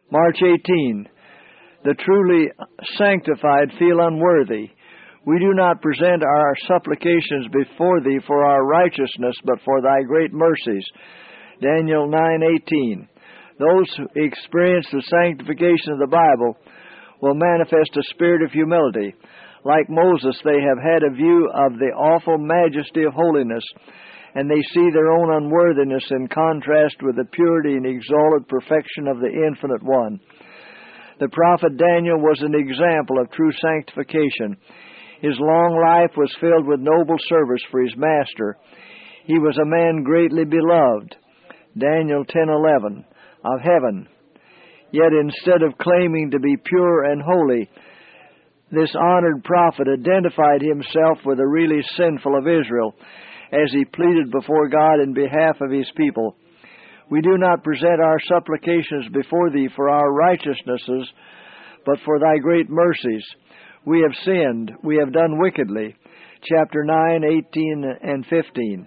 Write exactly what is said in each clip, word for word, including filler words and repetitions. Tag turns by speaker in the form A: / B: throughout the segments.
A: March eighteenth. The truly sanctified feel unworthy. We do not present our supplications before Thee for our righteousness, but for Thy great mercies. Daniel nine eighteen. Those who experience the sanctification of the Bible will manifest a spirit of humility. Like Moses, they have had a view of the awful majesty of holiness, and they see their own unworthiness in contrast with the purity and exalted perfection of the Infinite One. The prophet Daniel was an example of true sanctification. His long life was filled with noble service for his master. He was a man greatly beloved. Daniel ten eleven, of heaven. Yet instead of claiming to be pure and holy, this honored prophet identified himself with the really sinful of Israel as he pleaded before God in behalf of his people. We do not present our supplications before Thee for our righteousnesses, but for Thy great mercies. We have sinned, we have done wickedly. Chapter nine, eighteen, and fifteen.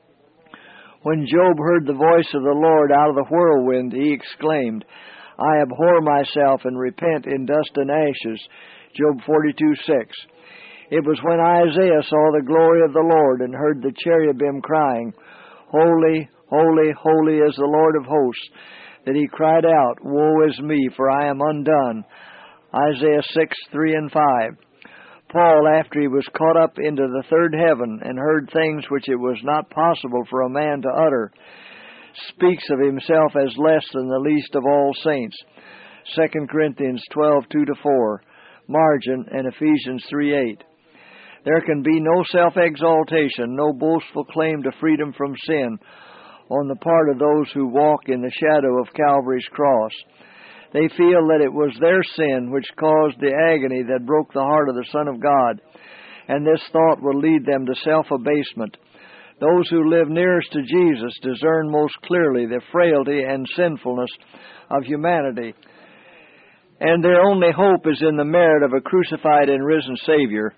A: When Job heard the voice of the Lord out of the whirlwind, he exclaimed, I abhor myself and repent in dust and ashes. Job forty-two six. It was when Isaiah saw the glory of the Lord and heard the cherubim crying, Holy, holy, holy is the Lord of hosts, that he cried out, Woe is me, for I am undone. Isaiah six three and five. Paul, after he was caught up into the third heaven and heard things which it was not possible for a man to utter, speaks of himself as less than the least of all saints. Second Corinthians twelve two to four, margin, and Ephesians three eight. There can be no self-exaltation, no boastful claim to freedom from sin on the part of those who walk in the shadow of Calvary's cross. They feel that it was their sin which caused the agony that broke the heart of the Son of God, and this thought will lead them to self-abasement. Those who live nearest to Jesus discern most clearly the frailty and sinfulness of humanity, and their only hope is in the merit of a crucified and risen Savior.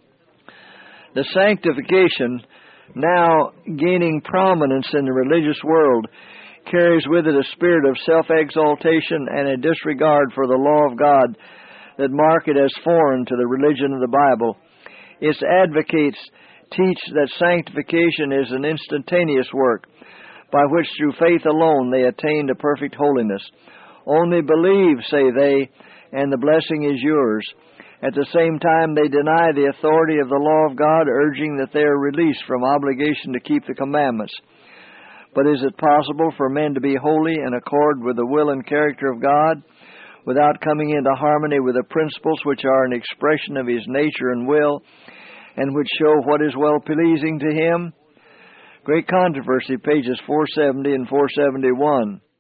A: The sanctification, now gaining prominence in the religious world, carries with it a spirit of self-exaltation and a disregard for the law of God that mark it as foreign to the religion of the Bible. Its advocates teach that sanctification is an instantaneous work, by which through faith alone they attain to perfect holiness. Only believe, say they, and the blessing is yours. At the same time, they deny the authority of the law of God, urging that they are released from obligation to keep the commandments. But is it possible for men to be holy in accord with the will and character of God, without coming into harmony with the principles which are an expression of His nature and will, and which show what is well-pleasing to Him? Great Controversy, pages four seventy and four seventy-one.